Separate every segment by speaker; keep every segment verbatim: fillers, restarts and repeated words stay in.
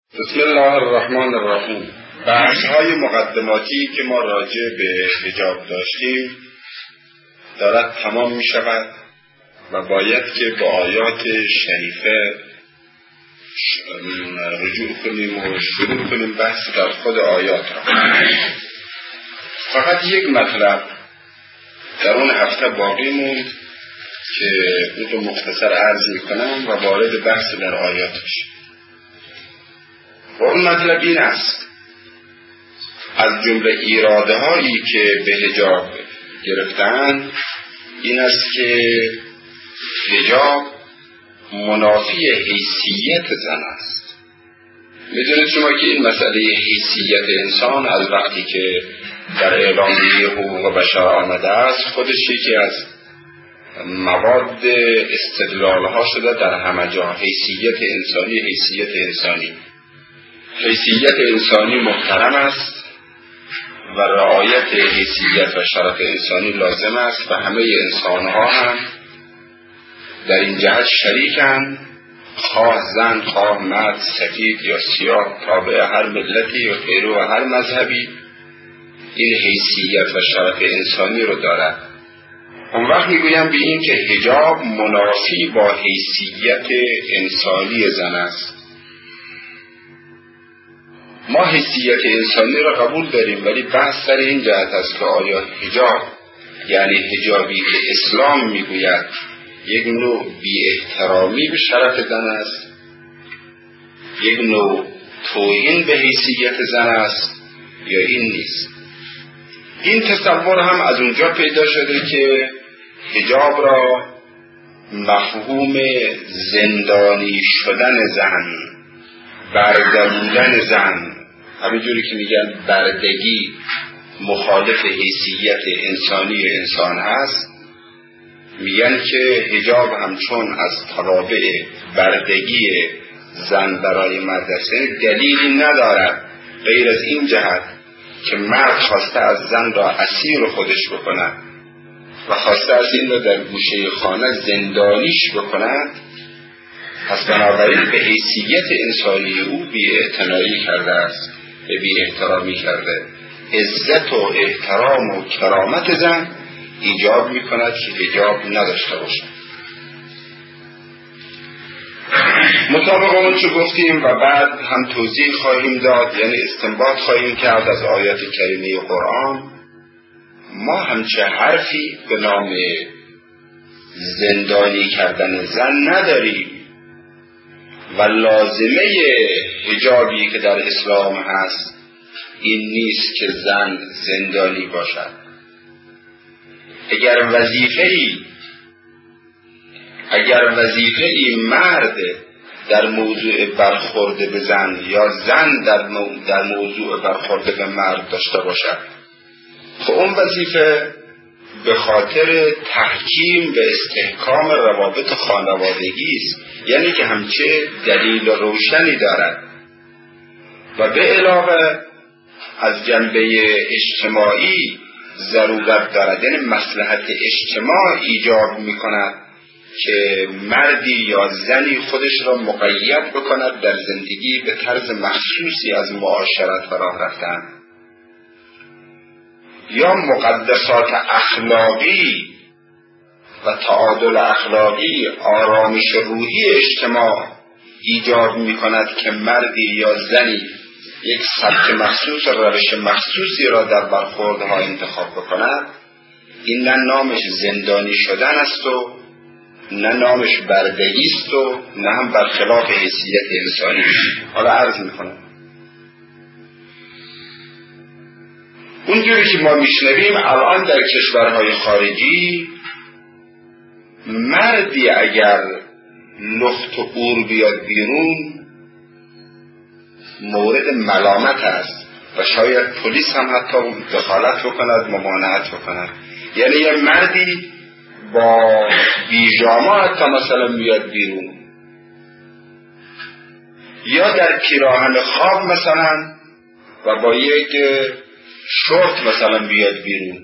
Speaker 1: بسم الله الرحمن الرحیم. بحث های مقدماتی که ما راجع به حجاب داشتیم دارد تمام می شود و باید که با آیات شریفه رجوع کنیم و شروع کنیم بحث در خود آیات را. فقط یک مطلب در اون هفته باقی موند که اون رو مختصر عرض می کنم و وارد بحث در آیات بشیم. و اون مطلب این است: از جمله ایراده هایی که به حجاب گرفتن این است که حجاب منافی حیثیت زن است. میدونید شما که این مسئله حیثیت انسان از وقتی که در اعلامیه حقوق بشر آمده است خودش یکی از مواد استدلال ها شده در همه جا. حیثیت انسانی حیثیت انسانی حیثیت انسانی محترم است و رعایت حیثیت و شرف انسانی لازم است و همه انسانها هم در این جهت شریکند، خواه زن خواه مرد، سفید یا سیاه، تابع هر ملتی یا پیرو هر مذهبی این حیثیت و شرف انسانی رو دارد. اون وقت میگویم به این که حجاب منافی با حیثیت انسانی زن است. ما حیثیت انسانی را قبول داریم، ولی بحث سر این جهت است که آیا حجاب یعنی حجابی که اسلام میگوید یک نوع بی احترامی به شرف زن است، یک نوع توهین به حیثیت زن است یا این نیست. این تصور هم از اونجا پیدا شده که حجاب را مفهوم زندانی شدن زن، برده بودن زن، همینجوری که میگن بردگی مخالف حیثیت انسانی انسان هست، میگن که حجاب همچون از توابع بردگی زن برای مرد است، دلیلی ندارد غیر از این جهت که مرد خواسته از زن را اسیر خودش بکند و خواسته از این را در گوشه خانه زندانیش بکند. پس بنابراین به حیثیت انسانی او بی اعتنایی کرده است، به بی احترامی کرده. عزت و احترام و کرامت زن ایجاب می کند که حجاب نداشته باشد. مطابق اون چه گفتیم و بعد هم توضیح خواهیم داد، یعنی استنباط خواهیم کرد از آیات کریمه قرآن، ما همچه حرفی به نام زندانی کردن زن نداریم و لازمه حجابی که در اسلام هست این نیست که زن زندانی باشد. اگر وظیفه‌ای اگر وظیفه‌ای مرد در موضوع برخورد به زن یا زن در, مو... در موضوع برخورد به مرد داشته باشد، خب اون وظیفه به خاطر تحکیم به استحکام روابط خانوادگی است، یعنی که همچه دلیل روشنی دارد و به علاوه از جنبه اجتماعی ضرورت دارد، یعنی مصلحت اجتماع ایجاب می کند که مردی یا زنی خودش را مقید بکند در زندگی به طرز مخصوصی از معاشرت و راه رفتن، یا مقدسات اخلاقی و تعادل اخلاقی، آرامش روحی اجتماع ایجاب می کند که مردی یا زنی یک سبک مخصوص و روش مخصوصی را در برخوردها انتخاب بکند. این نه نامش زندانی شدن است و نه نامش بردگی است و نه هم برخلاف حیثیت انسانی. حالا عرض می کنم اونجوری که ما میشنویم الان در کشورهای خارجی مردی اگر لخت و قور بیاد بیرون مورد ملامت است و شاید پلیس هم حتی دخالت بکند، ممانعت بکند. یعنی یه مردی با بیجاما حتی مثلا بیاد بیرون یا در پیراهن خواب مثلا و با یک شورت مثلا بیاد بیرون،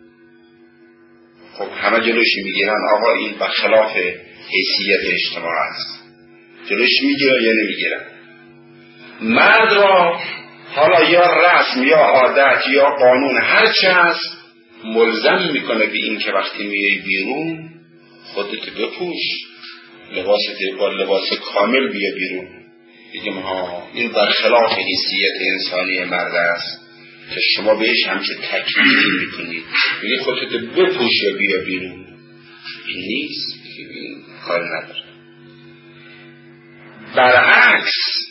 Speaker 1: خب همه جلوش میگیرن آقا این برخلاف حیثیت اجتماع است. جلوش میگیرن یا نمیگیرن؟ مرد را حالا یا رسم یا عادت یا قانون هر چه هست ملزم میکنه به این که وقتی میای بیرون خودت بپوش، لباست با لباس کامل بیا بیرون. بگیم ها این برخلاف حیثیت انسانی مرد است که شما بهش همچه تکلیفی میکنید، میگه خودت بپوش یا بیا بیرون. این نیست، این کار نداره. برعکس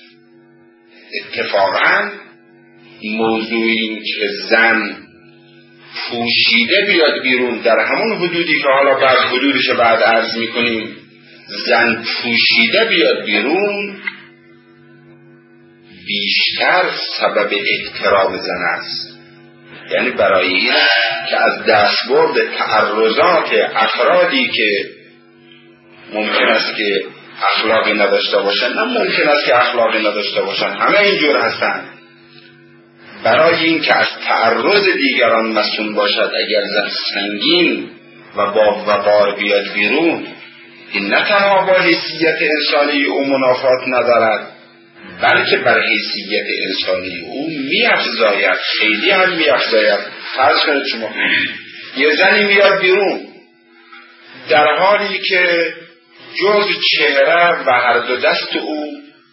Speaker 1: اتفاقا موضوع این که زن پوشیده بیاد بیرون در همون حدودی که حالا بعد حدودش بعد عرض میکنیم، زن پوشیده بیاد بیرون بیشتر سبب احترام زن است. یعنی برای این که از دستبرد تعرضات افرادی که ممکن است که اخلاقی نداشته باشن، نه ممکن است که اخلاقی نداشته باشن، همه اینجور هستن، برای این که از تعرض دیگران مسئول باشد اگر زن سنگین و با وقار بیاد بیرون، این نه تنها با حیثیت انسانی او منافات ندارد بلکه بر حیثیت انسانی او می‌افزاید، خیلی هم می‌افزاید. فرض کنید شما یه زنی میاد بیرون در حالی که جز چهره و هر دو دست او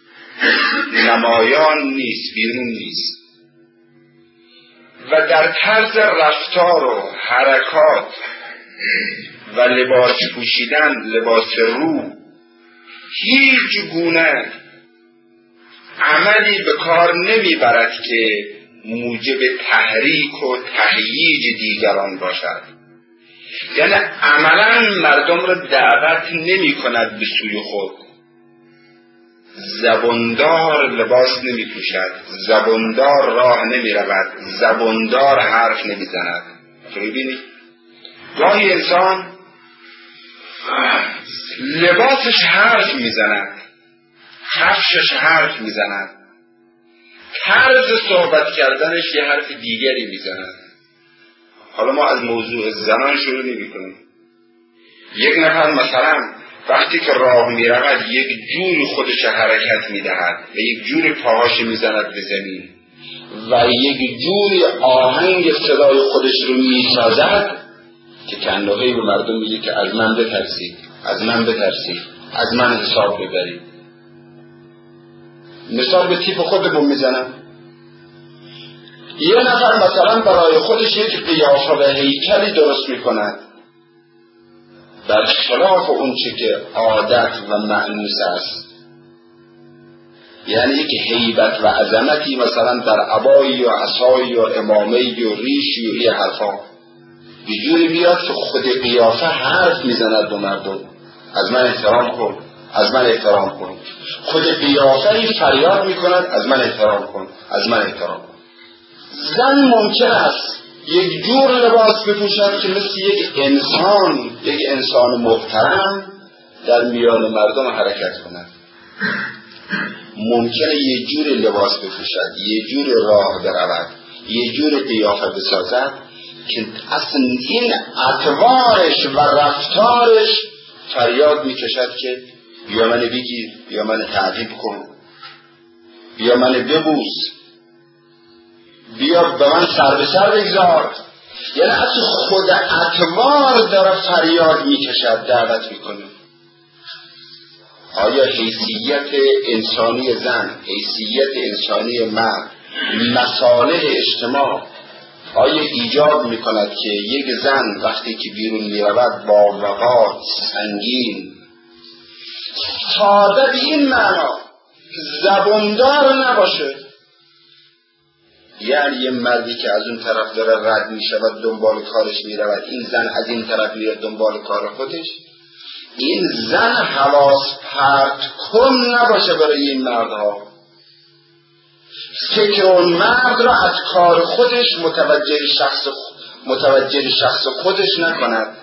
Speaker 1: نمایان نیست، بیرون نیست، و در طرز رفتار و حرکات و لباس پوشیدن، لباس رو، هیچ گونه عملی به کار نمیبرد که موجب تحریک و تهییج دیگران باشد. یعنی عملا مردم را دعوت نمی کند به سوی خود. زباندار لباس نمی پوشد، زباندار راه نمی رود، زباندار حرف نمی زند. ببینید گاهی انسان لباسش حرف می زند، کفشش حرف می زند، طرز صحبت کردنش یه حرف دیگری می زند. حالا ما از موضوع زنان شروع نمی کنیم. یک نفر مثلا وقتی که راه می رود یک جوری خودش حرکت می دهد و یک جوری پاهاش می زند به زمین و یک جوری آهنگ صدای خودش رو می سازد که کنده‌ای به مردم میگه که از من بترسید، از من بترسید، از من حساب ببرید. مثال به تیپ خودمون میزنم. یه نفر مثلا برای خودش یک قیافه و هیکلی درست میکند در خلاف اون چه که عادت و مأنوس است، یعنی یک هیبت و عظمتی مثلا در عبایی و عصایی و امامه‌ای و ریشی و این حرفا به جوری بیاد که خود قیافه حرف میزند به مردم، از من احترام کن، از من احترام کن. خود قیافه فریاد میکند از من احترام کن، از من احترام کن. زن ممکن است یک جور لباس بپوشد که مثل یک انسان، یک انسان محترم در میان مردم حرکت کند. ممکنه یک جور لباس بپوشد، یک جور راه برود، یک جور قیافه بسازد که اصلا این اطوارش و رفتارش فریاد میکشد که بیا من بگیر، بیا من تعقیب کن، بیا من ببوس، بیا به من سر به سر بگذار. یعنی اصلا خود اطوار داره فریاد میکشد، دعوت میکنه. آیا حیثیت انسانی زن، حیثیت انسانی مرد، مصالح اجتماع آیا ایجاب میکند که یک زن وقتی که بیرون میرود با وقار، سنگین، ساده به این معنا زباندار نباشه؟ یعنی یه مردی که از اون طرف داره رد میشود دنبال کارش میرود، این زن از این طرف میره دنبال کار خودش، این زن حواس پرت کن نباشه برای این مردها. فکر اون مرد را از کار خودش متوجه شخص متوجه شخص خودش نکند.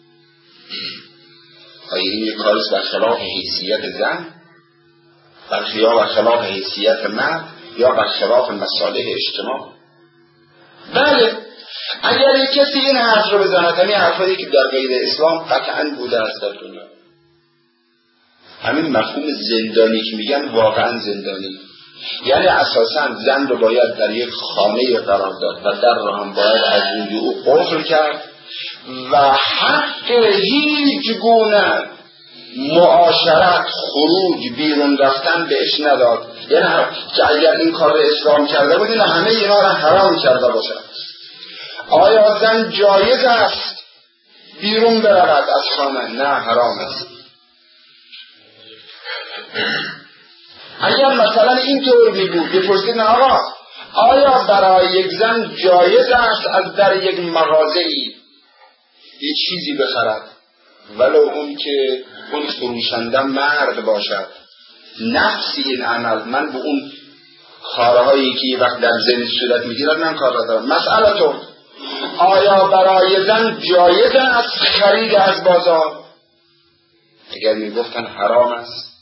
Speaker 1: آیا این یک کاریست برخلاف حیثیت زن؟ یا برخلاف حیثیت مرد؟ یا برخلاف مصالح اجتماع؟ بله، اگر یک کسی این حرف رو بزند، همین حرفایی که در غیر اسلام قطعاً بوده است در دنیا، همین مفهوم زندانی که میگن واقعاً زندانی، یعنی اساساً زن رو باید در یک خانه قرار داد و در رو هم باید از روی او قفل کرد و حق هیچ گونه معاشرت، خروج، بیرون رفتن بهش نداد. یعنی که اگر این کار رو اسلام کرده بود این همه اینا رو حرام کرده باشد. آیا زن جایز است بیرون برود از خانه؟ نه، حرام است. اگر مثلا این طور می بود بپرسید نه آقا آیا برای یک زن جایز است از در یک مغازه‌ای یه چیزی بخرد ولو اون که اون فروشنده مرد باشد؟ نفسی این عمل، من به اون کارهایی که یه وقت در ذهن صورت میگیرد من کار را دارم. مسئلتون آیا برای زن جایز است خرید از بازار؟ اگر میگفتن حرام است.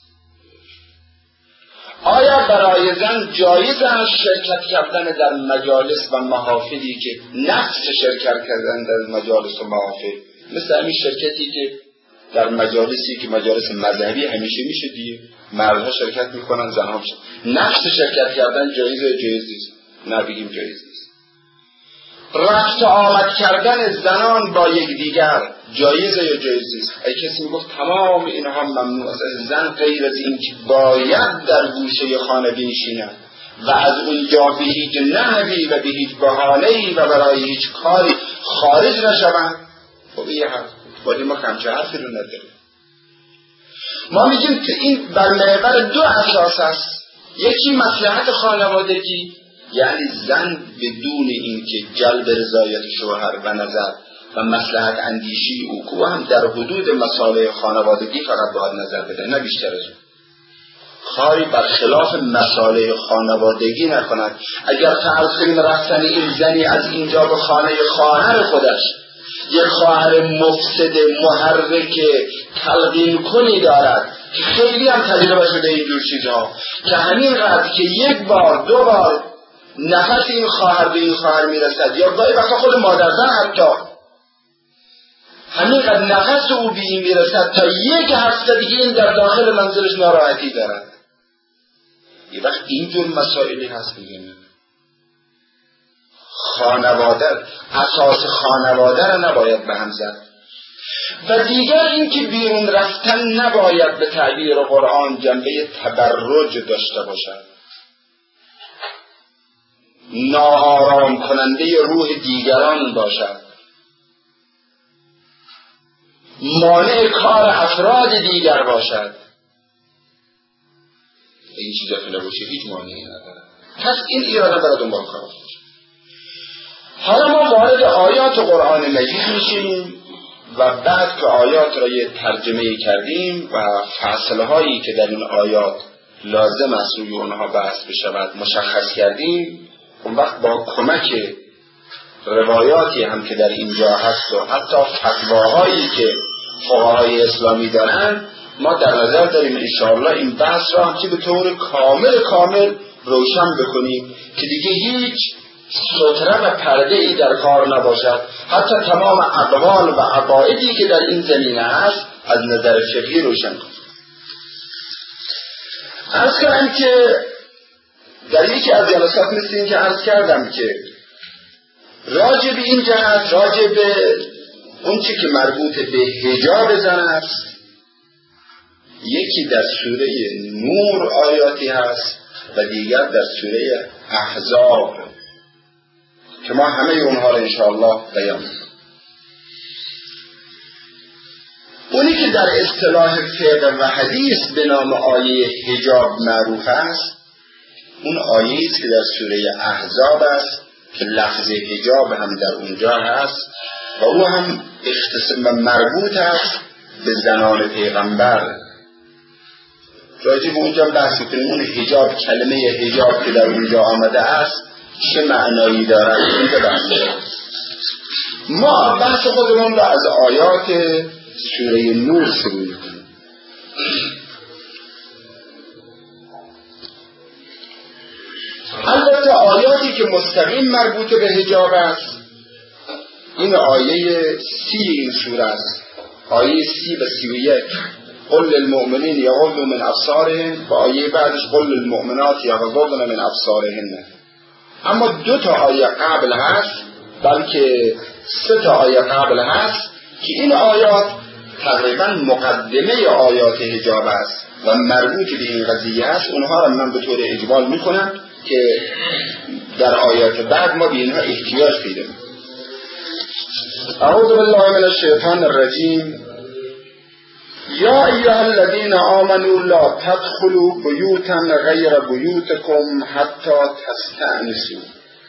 Speaker 1: آیا برای زن جایز است شرکت کردن در مجالس و محافلی که نفس شرکت کردن در مجالس و محافل، مثل همین شرکتی که در مجالسی که مجالس مذهبی همیشه میشه دیگه، مردها شرکت میکنن زنها میشه، نفس شرکت کردن جایز یا جایز نیست؟ نه بگیم جایز نیست. رفت آمد کردن زنان با یکدیگر جایزه یا جایز نیست؟ ای کسی میگفت تمام اینها ممنوع است، زن غیر از این که باید در گوشه خانه بنشیند و از اونجا به هیچ نحوی و به هیچ بهانه‌ای و برای هیچ کاری خارج نشوند، خب یه حرف ولی ما همچه حرفی رو نداریم. ما میگیم که این بر محور دو اساس است. یکی مصلحت خانوادگی، یعنی زن بدون اینکه جلب رضایت شوهر و نظر و مصلحت اندیشی او کو هم در حدود مصالح خانوادگی فقط باید نظر بده، نه بیشتر از اون. کاری برخلاف مصالح خانوادگی نکند. اگر فرض کنیم رفتن این زنی از اینجا به خانه خواهر خودش، یک خواهر مفسد محرک تلقین کنی دارد که خیلی هم تجربه شده اینجور چیزها، که همین قدر که یک بار دو بار نفس این خواهر به این خواهر میرسد یا گاهی وقتا خود مادرزن حتی همین قدر نفس او به این میرسد تا یک هفته دیگه این در داخل منزلش ناراحتی دارد. یه وقت اینجور مسائلی هست میگیم خانواده، اساس خانواده را نباید به هم زد. و دیگر این که بیرون رفتن نباید به تعبیر قرآن جنبه تبرج داشته باشد، ناآرام کننده روح دیگران باشد، مانع کار افراد دیگر باشد. این چیزا که نباشه هیچ مانعی نداره. پس این ایراد برای دنبال کار باشه. حالا ما وارد آیات قرآن مجید میشیم و بعد که آیات را یه ترجمه کردیم و فصلهایی که در این آیات لازم است روی اونها بحث بشود مشخص کردیم، اون وقت با کمک روایاتی هم که در اینجا هست و حتی فتواهایی که فقهای اسلامی دارن ما در نظر داریم انشاءالله این بحث را هم که به طور کامل کامل روشن بکنیم که دیگه هیچ ستره و پرده ای در کار نباشد، حتی تمام اقوال و عقایدی که در این زمینه هست از نظر فقهی روشن کنیم. عرض کردم که در یکی از جلسات مثل این که عرض کردم که راجع به این جهت، راجع به اون چی که مربوط به حجاب زن است، یکی در سوره نور آیاتی هست و دیگر در سوره احزاب که ما همه اونها رو انشاءالله بیان می‌کنیم. اونی که در اصطلاح فقه و حدیث به نام آیه حجاب معروف است، اون آیه است که در سوره احزاب است که لفظ حجاب هم در اونجا هست و او هم اختصاص مربوط است به زنان پیغمبر. راجع به اونجا بحث کنیم اون حجاب، کلمه حجاب که در اونجا آمده است چه معنایی دارد اونجا بحث کنیم. ما بحث خودمون را از آیات سوره نور شروع می‌کنیم. البته آیاتی که مستقیم مربوط به حجاب است این آیه سی این سوره است، آیه سی و سی و یک قل للمؤمنین یغضوا من ابصارهم و آیه بعدش قل للمؤمنات یغضضن من ابصارهن. اما دو تا آیه قبل هست، بلکه سه تا آیه قبل هست که این آیات تقریبا مقدمه آیات حجاب است و مربوط به این قضیه است. اونها را من به طور اجمال میکنم که در آیات بعد ما به اینها احتیاج پیدا میکنیم. اعوذ بالله من الشیطان الرجیم. یا ایها الذین آمنوا لا تدخلوا بیوتا غیر بیوتکم حتی تستأنسوا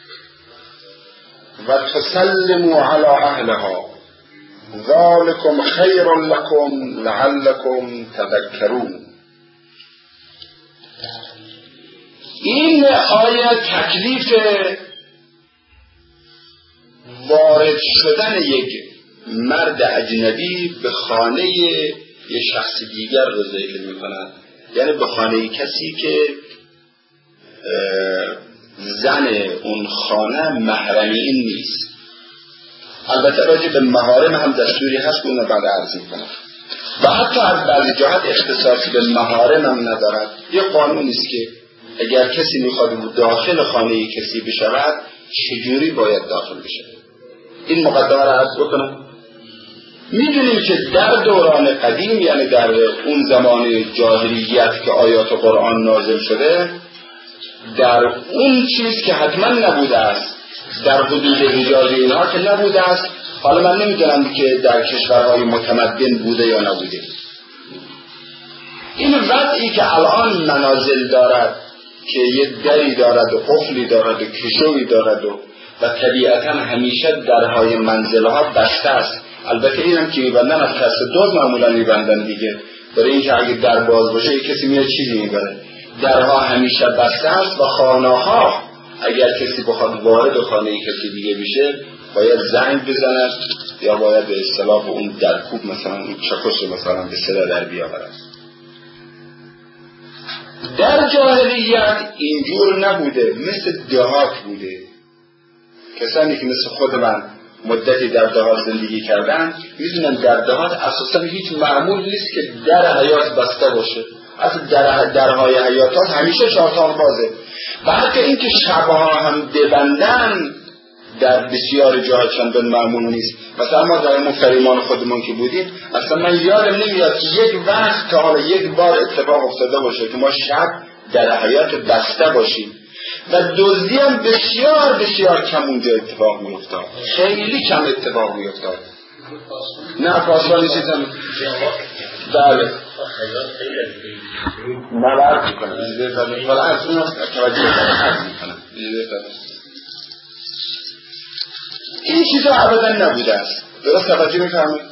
Speaker 1: و تسلموا علی اهلها ذلکم خیر لکم لعلکم تذکرون. این آیه تکلیف وارد شدن یک مرد اجنبی به خانه یک شخص دیگر رو ذکر می‌کند، یعنی به خانه کسی که زن اون خانه محرم این نیست. البته راجع به محارم هم دستوری هست که اون رو بعد عرض می‌کنم و حتی از بعضی جهات اختصاصی به محارم هم ندارد. یه قانونی است که اگر کسی میخواد داخل خانه کسی بشود چجوری باید داخل بشه. این مقدمه را عرض بکنم. میدونیم که در دوران قدیم، یعنی در اون زمان جاهلیت که آیات قرآن نازل شده، در اون چیز که حتما نبوده است در حدود حجاز اینها که نبوده است، حالا من نمیدونم که در کشورهای متمدن بوده یا نبوده، این وضعی که الان منازل دارد که یه دری دارد و قفلی دارد و کشوی دارد و و طبیعتا همیشه درهای منزلها بسته است. البته اینم که میبندن از قصد دوز معمولا میبندن دیگه، برای اینکه اگه در باز باشه یک کسی میاد چیزی میبره. درها همیشه بسته است و خانه‌ها اگر کسی بخواد وارد خانه کسی دیگه بشه باید زنگ بزند یا باید به اصطلاح اون درکوب مثلا اون چکش مثلا به صدا در بیاورد. در جاهلیت اینجور نبوده، مثل دهات بوده. کسانی که مثل خود من مدتی در دهات زندگی کردن میدونن در دهات اساسا هیچ معمول نیست که در حیات بسته باشه. اصلا در درهای حیاتات همیشه چهارتان بازه و حتی اینکه شبها هم ببندن در بسیار جاها چندان معمول نیست. مثلا ما در مفریمان خودمون که بودیم اصلا من یادم نمیاد که یک وقت تا حالا یک بار اتفاق افتاده باشه که ما شب در حیات بسته باشیم و دزدی هم بسیار بسیار کم اونجا اتفاق می افتاد، خیلی کم اتفاق می افتاد. نه پاسبانی چیزم بله نبرد میکنم ولی از اون توجه میکنم. این چیزا ابدا نبوده است، درست توجه میکنم.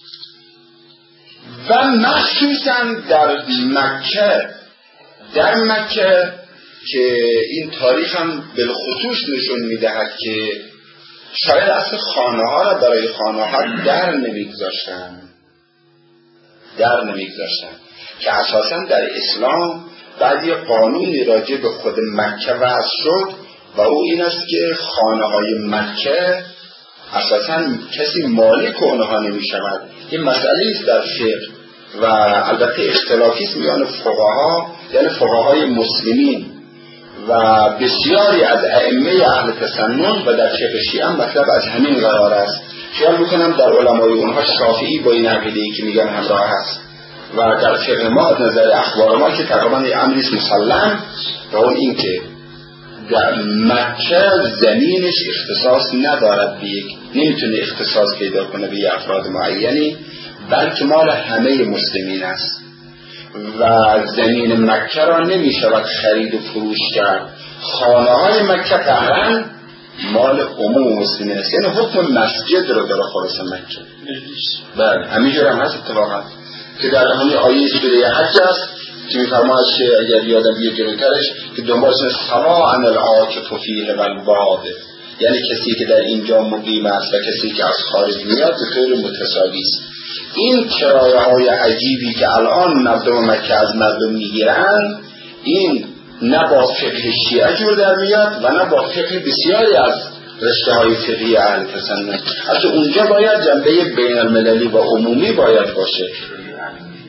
Speaker 1: و مخصوصا در مکه، در مکه که این تاریخ هم بالخصوص نشون میدهد که شاید اصل خانه ها را برای خانه ها در نمیگذاشتن در نمیگذاشتن که اساسا در اسلام بعد یه قانونی راجع به خود مکه وضع شد و او این است که خانه های مکه اساسا کسی مالک اونها نمی شود. این مسئله است در فقه و البته اختلافی است میان فقها، یعنی فقهای مسلمین و بسیاری از ائمه اهل تسنن و در فقه شیعه مطلب از همین قرار است. خیال میکنم در علمای اونها شافعی با این عقیده‌ای که میگن همراه است و در فقه ما از نظر اخبار ما که تقریبا امری است مسلم و اون این که در مکه زمینش اختصاص ندارد به یک، نمیتونه اختصاص پیدا کنه به یک افراد معینی، بلکه مال همه مسلمین است و زمین مکه را نمیشود خرید و فروش کرد. خانه های مکه قهرن مال عموم مسلمین است، یعنی حکم مسجد رو داره خالص مکه. بله همینجور هم هست اتفاقا که در همین آیه سوره حج است که میفرماید که اگر یادم بیاد جلوترش که دنبالش سواء العاکف فیه والباد، یعنی کسی که در اینجا مقیم است و کسی که از خارج میاد به طور متساوی است. این کرایه های عجیبی که الان مردم مکه از مردم میگیرن این نه با فقه شیعه جور در میاد و نه با فقه بسیاری از رشته های فقهی اهل تسنن. حتی اونجا باید جنبه بین المللی و عمومی باید باشه.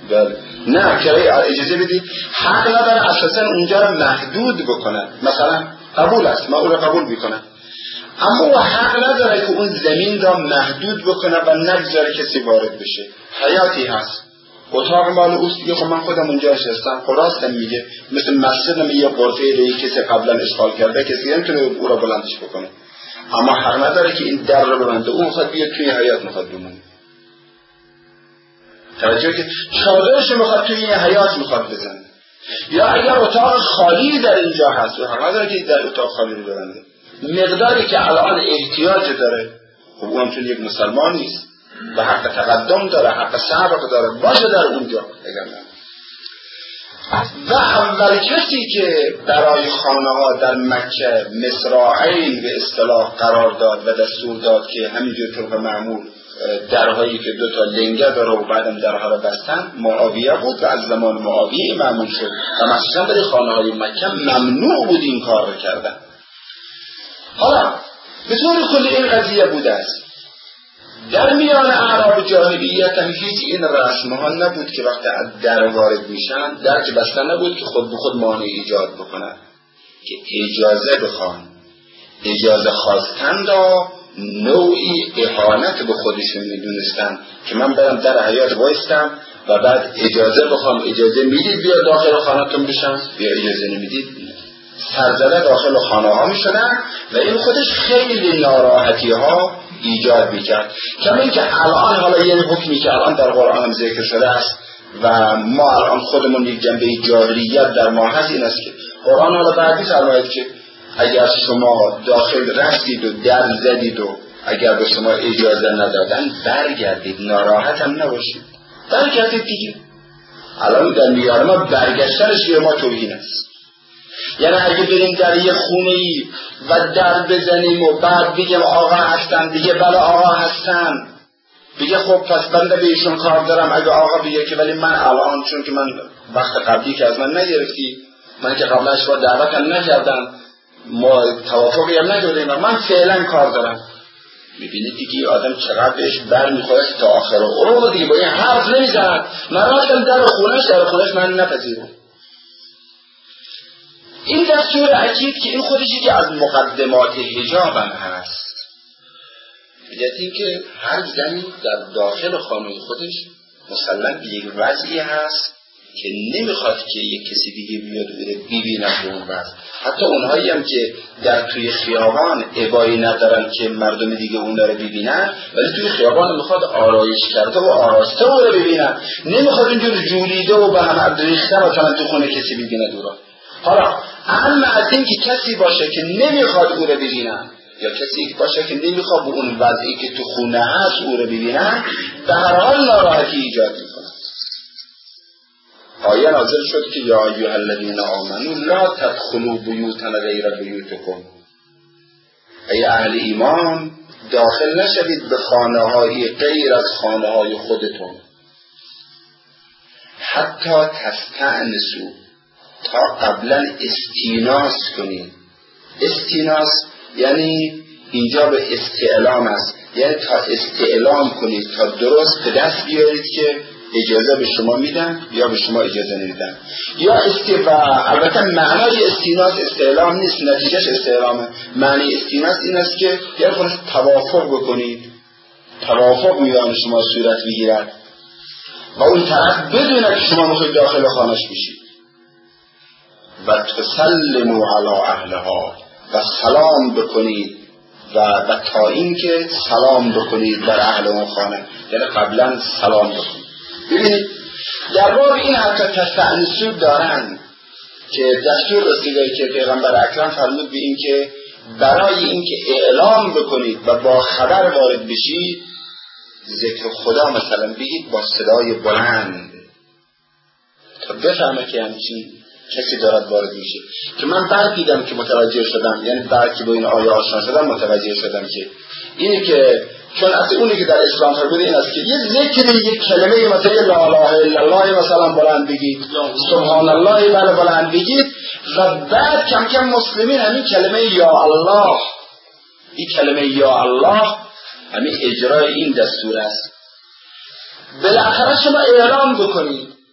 Speaker 1: بله نه کرایه اجازه بدید، حق نداره اساسا اونجا رو محدود بکنن. مثلا قبول است، من اون رو قبول میکنم، اما او حق نداره که اون زمین را محدود بکنه و نگذاره کسی وارد بشه. حیاتی هست، اتاق مال اوست دیگه، خب من خودم اونجا نشستم، خب راستم میگه، مثل مسجدم یه غرفه دیگه کسی قبلا اشغال کرده، کسی نمیتونه او را بلندش بکنه، اما حق نداره که این در رو ببنده. اون میخواد بیاد توی حیات میخواد بمونه، توجه که چادرش میخواد توی این حیات میخواد بزنه، یا اگر اتاق خالی در اینجا هست و حق نداره که در اتاق خالی رو ببنده. مقداری که الان احتیاج داره، خب اون چون یک مسلمان نیست و حق تقدم داره، حق سبق داره، باشه در اونجا. اگر نه و اول کسی که برای خانه ها در مکه مصراعین به اصطلاح قرار داد و دستور داد که همینجور طبق معمول درهایی که دو تا لنگه داره و بعدم درها را بستن معاویه بود و از زمان معاویه معمول شد و مخصوصا برای خانه های مکه ممنوع بود این کار رو کردن. حالا به طور کلی این قضیه بوده است. در میان اعراب جاهلیت هم هیچ این رسم ها نبود که وقتی از در وارد میشن درج بستن نبود که خود به خود مانع ایجاد بکنن، که اجازه بخوان. اجازه خواستن را نوعی اهانت به خودشون میدونستن که من برم در حیات وایستم و بعد اجازه بخوام، اجازه میدید بیا داخل خانه‌تون بشم، بیا اجازه نمیدید سرزده داخل خانه ها میشدن و این خودش خیلی ناراحتی ها ایجاد میکرد. کما اینکه الان حالا یه حکمی که الان در قرآن هم ذکر شده است و ما الان خودمون یک جنبه جاهلیت در ما هست، این است که قرآن حالا بعدی فرماید که اگر شما داخل رفتید و در زدید و اگر به شما اجازه ندادن برگردید، ناراحت هم نباشید، برگردید دیگه. الان در میان ما برگشتنش به ما توهین است. یعنی اگه بریم در یه خونه ای و در بزنیم و بعد بگیم آقا هستن دیگه، بله آقا هستن، بگه خب پس بنده به ایشون کار دارم، اگه آقا بگه که ولی من الان چون که من وقت قبلی که از من نگرفتی، من که قبلا شما دعوت هم نکردم، ما توافقی هم نکردیم، من فعلا کار دارم. میبینید دیگه آدم چقدر بهش بر میخواد تا آخر عمر دیگه با این حرف نمیزند، من رفتم در خونش در خونش من نپذیرم. این دستور اکید که این خودشی که از مقدمات حجاب هم هست، بگید این که هر زنی در داخل خانه خودش مسلم یک وضعی هست که نمیخواد که یک کسی دیگه بیاد بره ببینه به اون وضع. حتی اونهایی هم که در توی خیابان ابایی ندارن که مردم دیگه اون رو ببینن، ولی توی خیابان میخواد آرایش کرده و آراسته اون رو ببینن، نمیخواد اینجور جولیده و به هم ریخته مثلا تو خونه کسی ببینه دورا. حالا اما از این که کسی باشه که نمیخواد او رو ببینن یا کسی باشه که نمیخواد به اون وضعی که تو خونه هست او رو ببینن، به هر حال ناراحتی ایجاد میکنه. آیه نازل شد که یا ایها الذین آمنوا لا تدخلوا بیوتا غیر بیوتکم، ای اهل ایمان داخل نشوید به خانه‌های غیر از خانه‌های خودتون، حتی تستأنسوا، تا قبلا استیناس کنید. استیناس یعنی اینجا به استعلام است، یعنی تا استعلام کنید، تا درست به دست بیارید که اجازه به شما میدن یا به شما اجازه نمیدن. یا استیفا، البته معنای استیناس استعلام نیست، نتیجهش استعلامه. معنی استیناس این است که یعنی خودش توافق بکنید، توافق میان شما صورت بگیرد و اون طرف بدونه که شما میخواید داخل خانه‌اش بشید. و تسلموا علی اهلها، و سلام بکنید و و تا این که سلام بکنید بر اهل اون خانه، یعنی قبلا سلام بکنید. ببینید در باب این حتی تستأنسوا دارن که دستور رسیده که پیغمبر اکرم فرمود به این که برای این که اعلام بکنید و با خبر وارد بشید ذکر خدا مثلا بگید با صدای بلند تا بفهمه که همچین کسی دارد وارد میشه. که من بعد دیدم که متوجه شدم، یعنی بعد که با این آیه آشنا شدم متوجه شدم که اینی که چون اصلا اونی که در اسلام فرموده این است که یه ذکری، یک کلمه مثلا لا اله الا الله مثلا بلند بگید، سبحان الله بله بلند بگید، و بعد کم کم مسلمین همین کلمه یا الله، این کلمه یا الله همین اجرای این دستور است. بالاخره شما اعلام بکنید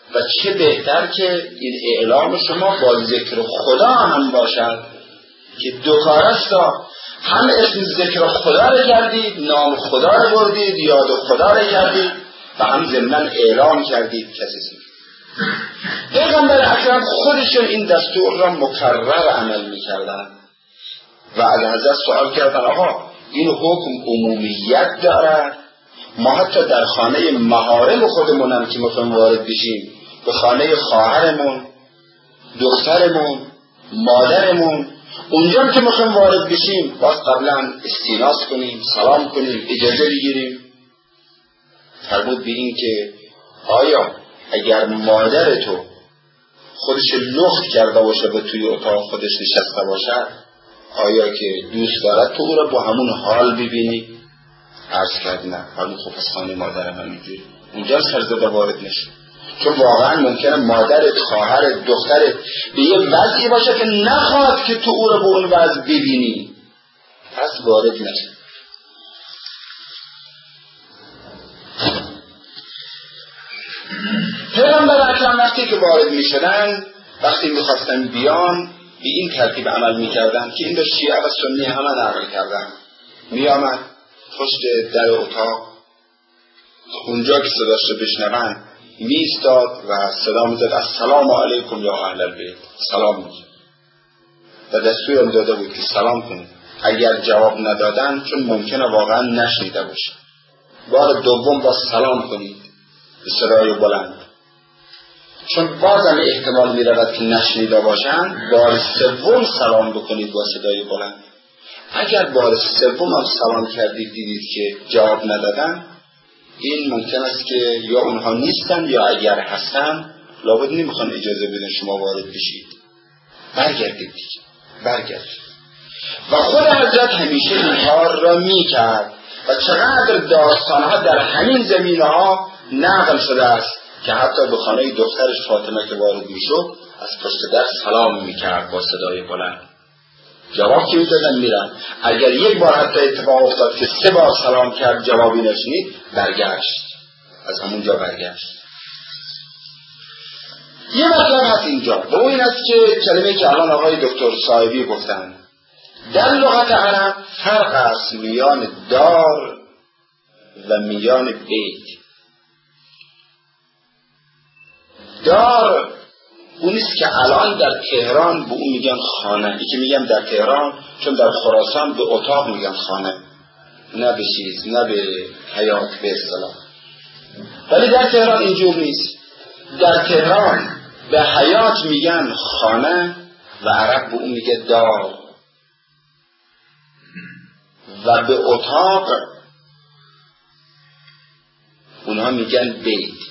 Speaker 1: و چه بهتر که این اعلام شما با ذکر خدا هم باشد که دو کار است. هم اسم ذکر خدا رو کردید، نام خدا رو بردید، یاد خدا رو کردید و هم ضمن اعلام کردید کسی. پیغمبر اکرم خودشون این دستور را مکرر عمل می‌کردن و از حضرت سوال کردن آقا این حکم عمومیت دارد؟ ما حتی در خانه محارم خودمون هم که میخوایم وارد بشیم، به خانه خواهرمون، دخترمون، مادرمون، اونجا که میخوایم وارد بشیم باز قبلا استیناس کنیم، سلام کنیم، اجازه بگیریم. فرمود به این که آیا اگر مادر تو خودش لخت کرده باشه به توی اتاق خودش نشسته باشه، آیا که دوست دارد تو او را با همون حال ببینی؟ عرض کرد نه. فرمود خب از خانه مادرم همینجوری اونجا سرزده وارد نشد، چون واقعا ممکنه مادرت، خواهرت، دخترت به یه وضعی باشه که نخواد که تو او را به اون وضع ببینی، پس وارد نشد. پیغمبر اکرم وقتی که وارد می شدن، وقتی می خواستن بیان به این ترتیب عمل می کردن که این دو شیعه و سنی همه عمل کردن. می آمد پشت در اتاق، اونجا که صداش رو بشنون می ایستاد و صدا می زد السلام علیکم یا اهل البیت، سلام می زد و دستور هم داده بود که سلام کنید. اگر جواب ندادن، چون ممکنه واقعا نشنیده باشه، بار دوم با سلام کنید به صدای بلند، چون بازم احتمال می رود که نشنیده باشن. بار سوم سلام بکنید با صدای بلند. اگر بار سوم هم سلام کردید دیدید که جواب ندادن، این ممکن است که یا اونها نیستن یا اگر هستن لابد نمیخوان اجازه بدن شما وارد بشید، برگردید برگردید. و خود حضرت همیشه این کار را میکرد و چقدر داستانها در همین زمینه ها نقل شده است که حتی به خانه دخترش فاطمه که وارد میشد از پشت در سلام میکرد با صدای بلند. جواب که میدادن میرن. اگر یک بار حتی اتفاق افتاد که سه بار سلام کرد جوابی نشنید، برگشت، از همونجا برگشت. یه مطلب هست اینجا و این است که کلمه که الان آقای دکتر صاحبی گفتن، در لغت عرب فرق است میان دار و میان بیت. دار اونیست که الان در تهران به اون میگن خانه. ای که میگم در تهران چون در خراسان به اتاق میگن خانه، نه به چیز، نه به حیات به اصطلاح. ولی در تهران اینجور نیست. در تهران به حیات میگن خانه و عرب به اون میگه دار، و به اتاق اونها میگن بیت.